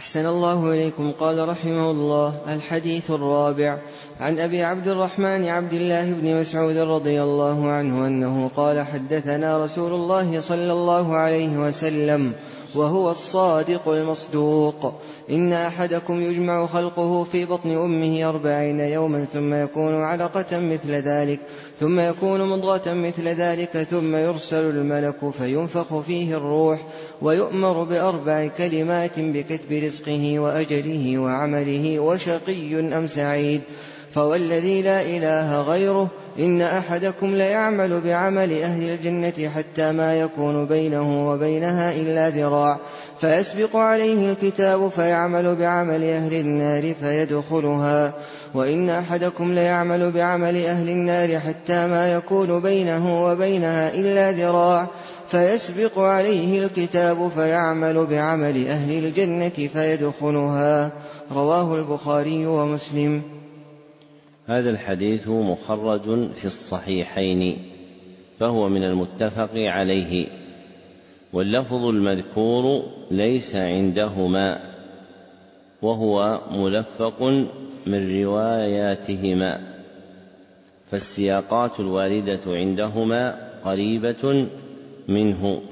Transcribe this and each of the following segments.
أحسن الله إليكم. قال رحمه الله: الحديث الرابع. عن أبي عبد الرحمن عبد الله بن مسعود رضي الله عنه أنه قال: حدثنا رسول الله صلى الله عليه وسلم وهو الصادق المصدوق: إن أحدكم يجمع خلقه في بطن أمه 40 يوما ثم يكون علقة مثل ذلك ثم يكون مضغة مثل ذلك ثم يرسل الملك فينفخ فيه الروح ويؤمر ب4 كلمات بكتب رزقه وأجله وعمله وشقي أم سعيد. فوالذي لا إله غيره إن أحدكم ليعمل بعمل أهل الجنة حتى ما يكون بينه وبينها إلا ذراع فيسبق عليه الكتاب فيعمل بعمل أهل النار فيدخلها، وإن أحدكم ليعمل بعمل أهل النار حتى ما يكون بينه وبينها إلا ذراع فيسبق عليه الكتاب فيعمل بعمل أهل الجنة فيدخلها. رواه البخاري ومسلم. هذا الحديث مخرج في الصحيحين فهو من المتفق عليه، واللفظ المذكور ليس عندهما وهو ملفق من رواياتهما، فالسياقات الواردة عندهما قريبة منه.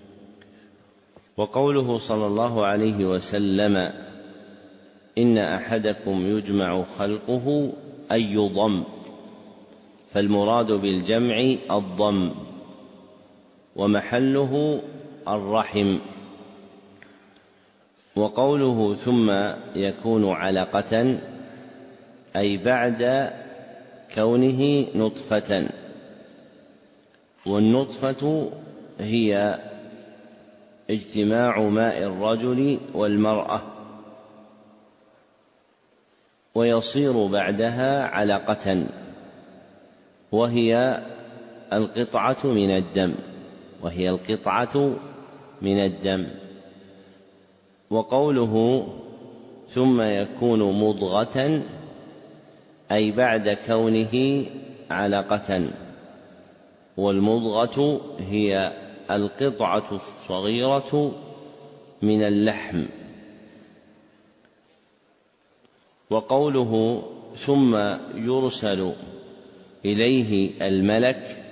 وقوله صلى الله عليه وسلم: إن أحدكم يجمع خلقه أي يضم، فالمراد بالجمع الضم ومحله الرحم. وقوله ثم يكون علقة أي بعد كونه نطفة، والنطفة هي اجتماع ماء الرجل والمرأة ويصير بعدها علقة، وهي القطعة من الدم. وقوله ثم يكون مضغة أي بعد كونه علقة، والمضغة هي القطعة الصغيرة من اللحم. وقوله ثم يرسل إليه الملك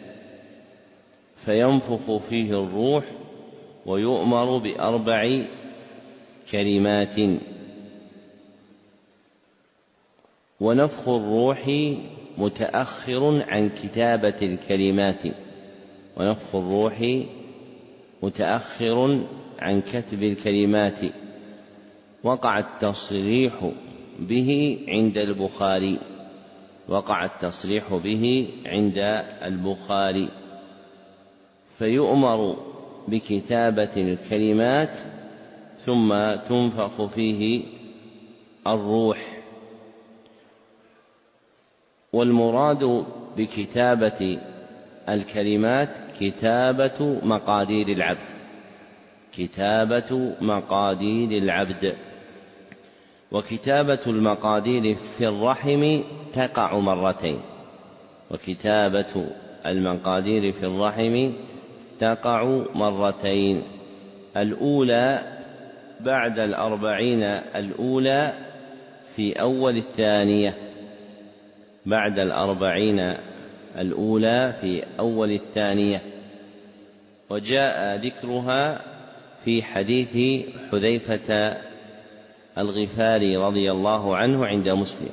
فينفخ فيه الروح ويؤمر ب4 كلمات. ونفخ الروح متأخر عن كتابة الكلمات، ونفخ الروح متأخر عن كتب الكلمات. وقع التصريح به عند البخاري، فيؤمر بكتابة الكلمات ثم تنفخ فيه الروح. والمراد بكتابة الكلمات كتابة مقادير العبد. وكتابة المقادير في الرحم تقع مرتين، الأولى بعد 40 الأولى في أول الثانية، وجاء ذكرها في حديث حذيفة الغفاري رضي الله عنه عند مسلم،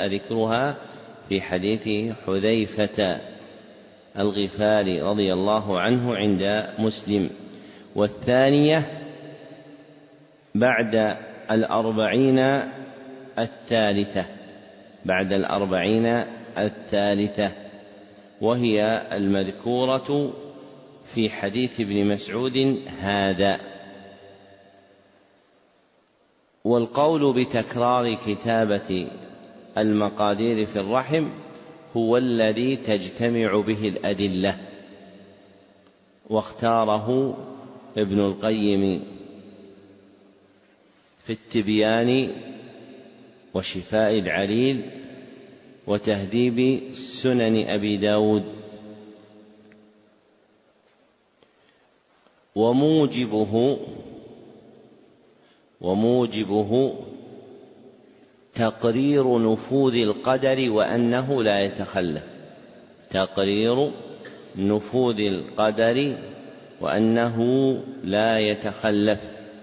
والثانية بعد 40 الثالثة، وهي المذكورة في حديث ابن مسعود هذا. والقول بتكرار كتابة المقادير في الرحم هو الذي تجتمع به الأدلة، واختاره ابن القيم في التبيان وشفاء العليل وتهذيب سنن أبي داود. وموجبه وموجبه تقرير نفوذ القدر وأنه لا يتخلف، تقرير نفوذ القدر وأنه لا يتخلف.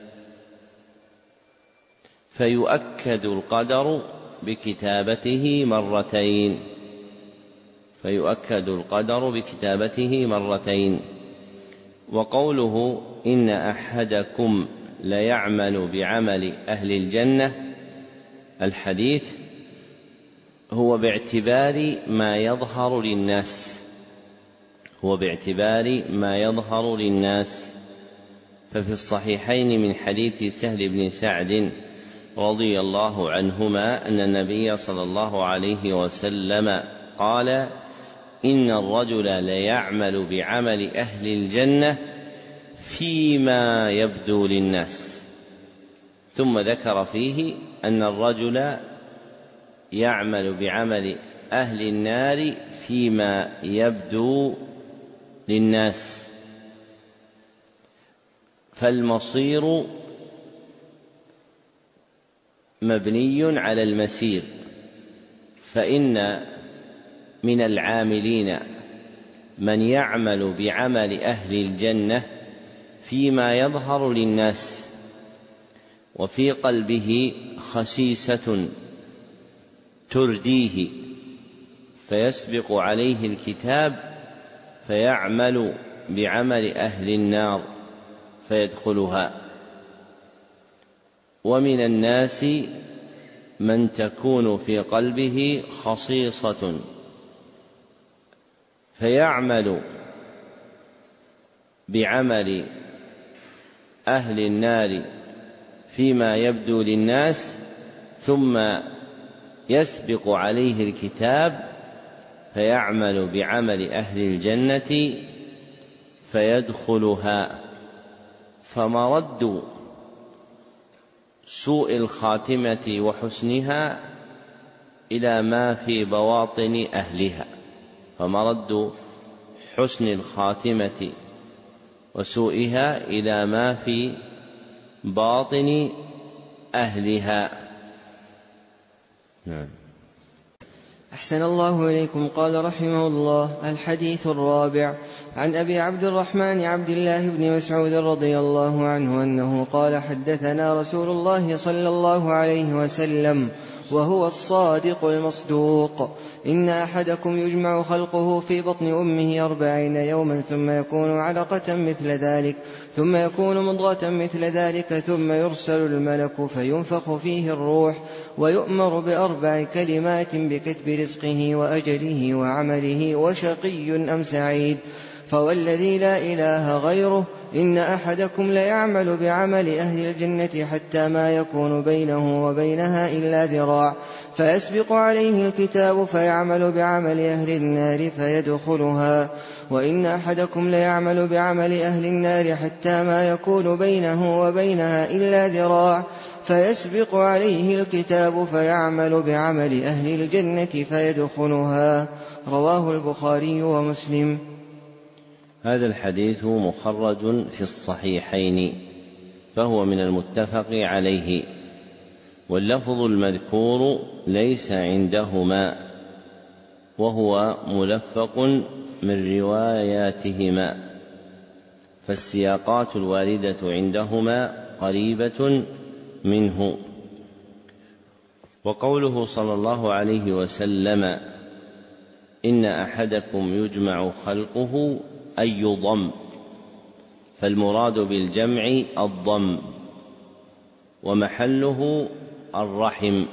فيؤكد القدر بكتابته مرتين، فيؤكد القدر بكتابته مرتين. وقوله إن أحدكم ليعمل بعمل أهل الجنة، الحديث هو باعتبار ما يظهر للناس، هو باعتبار ما يظهر للناس. ففي الصحيحين من حديث سهل بن سعد رضي الله عنهما أن النبي صلى الله عليه وسلم قال إن الرجل ليعمل بعمل أهل الجنة فيما يبدو للناس، ثم ذكر فيه أن الرجل يعمل بعمل أهل النار فيما يبدو للناس. فالمصير مبني على المسير، فإن من العاملين من يعمل بعمل أهل الجنة فيما يظهر للناس وفي قلبه خسيسة ترديه، فيسبق عليه الكتاب فيعمل بعمل أهل النار فيدخلها. ومن الناس من تكون في قلبه خصيصة فيعمل بعمل أهل النار فيما يبدو للناس ثم يسبق عليه الكتاب فيعمل بعمل أهل الجنة فيدخلها. فمرد سوء الخاتمة وحسنها إلى ما في بواطن أهلها، فمرد حسن الخاتمة وسوءها إلى ما في باطن أهلها. نعم. أحسن الله إليكم. قال رحمه الله: الحديث الرابع عن أبي عبد الرحمن عبد الله بن مسعود رضي الله عنه أنه قال: حدثنا رسول الله صلى الله عليه وسلم وهو الصادق المصدوق: إن أحدكم يجمع خلقه في بطن أمه 40 يوما ثم يكون علقة مثل ذلك ثم يكون مضغة مثل ذلك ثم يرسل الملك فينفخ فيه الروح ويؤمر ب4 كلمات بكتب رزقه وأجله وعمله وشقي أم سعيد. فوالذي لا إله غيره إن أحدكم ليعمل بعمل أهل الجنة حتى ما يكون بينه وبينها إلا ذراع فيسبق عليه الكتاب فيعمل بعمل أهل النار فيدخلها، وإن أحدكم ليعمل بعمل أهل النار حتى ما يكون بينه وبينها إلا ذراع فيسبق عليه الكتاب فيعمل بعمل أهل الجنة فيدخلها. رواه البخاري ومسلم. هذا الحديث مخرج في الصحيحين فهو من المتفق عليه، واللفظ المذكور ليس عندهما وهو ملفق من رواياتهما، فالسياقات الواردة عندهما قريبة منه. وقوله صلى الله عليه وسلم: إن أحدكم يجمع خلقه أي يضم، فالمراد بالجمع الضم ومحله الرحم.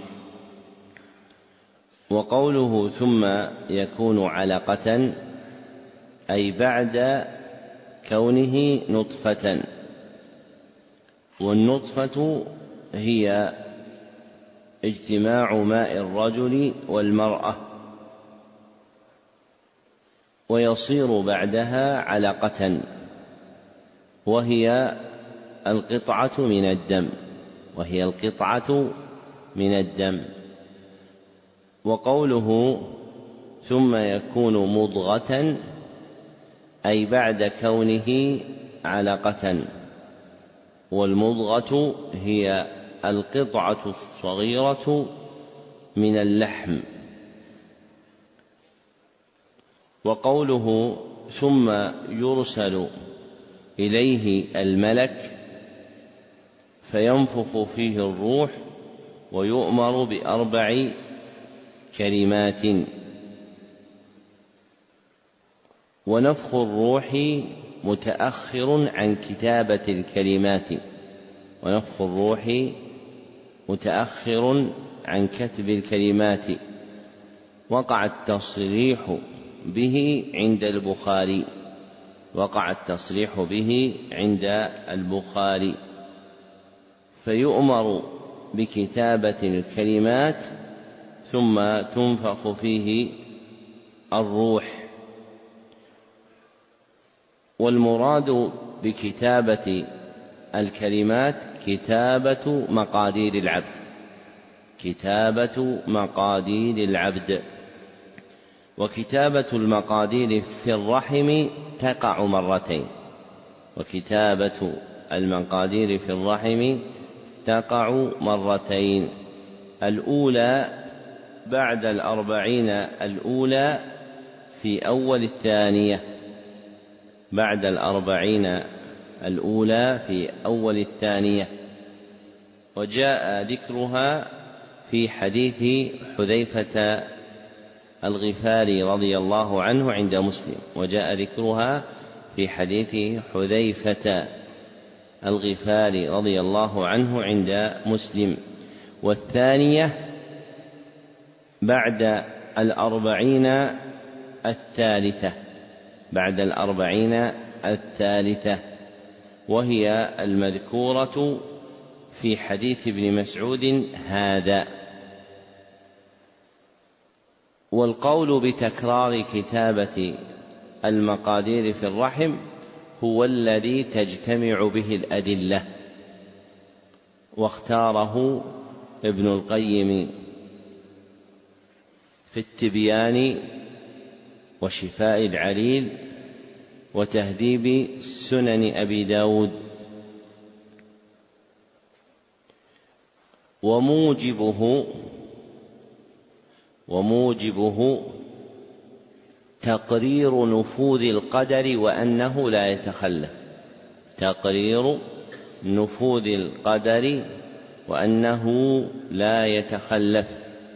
وقوله ثم يكون علقة أي بعد كونه نطفة، والنطفة هي اجتماع ماء الرجل والمرأة ويصير بعدها علقة، وهي القطعة من الدم. وقوله ثم يكون مضغة أي بعد كونه علقة، والمضغة هي القطعة الصغيرة من اللحم. وقوله ثم يرسل إليه الملك فينفخ فيه الروح ويؤمر ب4 كلمات. ونفخ الروح متأخر عن كتابة الكلمات، ونفخ الروح متأخر عن كتب الكلمات. وقع التصريح به عند البخاري، وقع التصريح به عند البخاري. فيؤمر بكتابة الكلمات ثم تنفخ فيه الروح. والمراد بكتابة الكلمات كتابة مقادير العبد، كتابة مقادير العبد. وكتابة المقادير في الرحم تقع مرتين، وكتابة المقادير في الرحم تقع مرتين. الأولى بعد 40 الأولى في أول الثانية، بعد 40 الأولى في أول الثانية. وجاء ذكرها في حديث حذيفة الغفاري رضي الله عنه عند مسلم، وجاء ذكرها في حديث حذيفة الغفاري رضي الله عنه عند مسلم. والثانية بعد 40 الثالثة، بعد 40 الثالثة، وهي المذكورة في حديث ابن مسعود هذا. والقول بتكرار كتابة المقادير في الرحم هو الذي تجتمع به الأدلة، واختاره ابن القيم في التبيان وشفاء العليل وتهذيب سنن أبي داود. وموجبه تقرير نفوذ القدر وأنه لا يتخلف، تقرير نفوذ القدر وأنه لا يتخلف.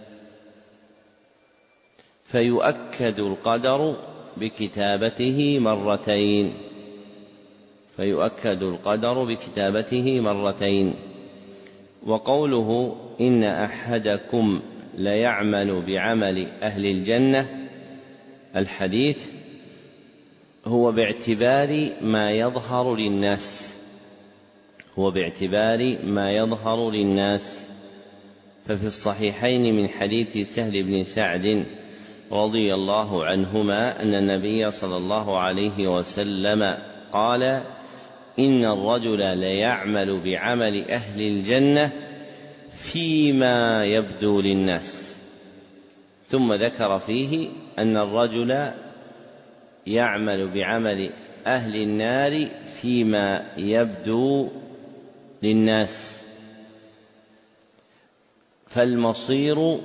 فيؤكد القدر بكتابته مرتين، فيؤكد القدر بكتابته مرتين. وقوله إن أحدكم ليعمل بعمل أهل الجنة، الحديث هو باعتبار ما يظهر للناس، هو باعتبار ما يظهر للناس. ففي الصحيحين من حديث سهل بن سعد رضي الله عنهما أن النبي صلى الله عليه وسلم قال إن الرجل ليعمل بعمل أهل الجنة فيما يبدو للناس، ثم ذكر فيه أن الرجل يعمل بعمل أهل النار فيما يبدو للناس. فالمصير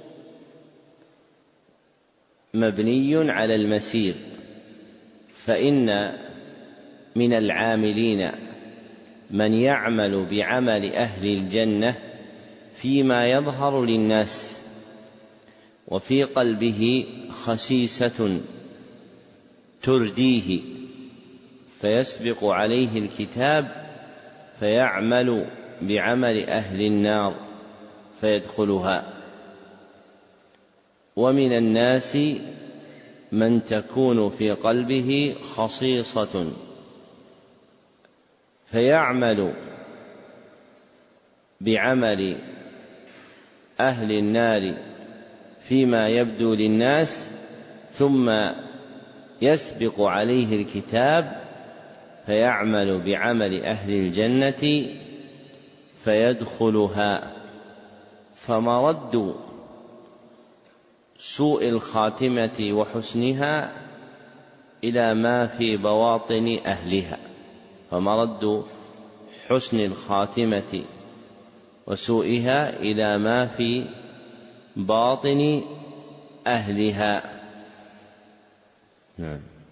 مبني على المسير، فإن من العاملين من يعمل بعمل أهل الجنة فيما يظهر للناس، وفي قلبه خسيسة ترديه، فيسبق عليه الكتاب فيعمل بعمل أهل النار فيدخلها. ومن الناس من تكون في قلبه خصيصة فيعمل بعمل أهل النار فيما يبدو للناس، ثم يسبق عليه الكتاب فيعمل بعمل أهل الجنة فيدخلها. فمرد سوء الخاتمة وحسنها إلى ما في بواطن أهلها، فمرد حسن الخاتمة وسوءها إلى ما في باطن أهلها. نعم.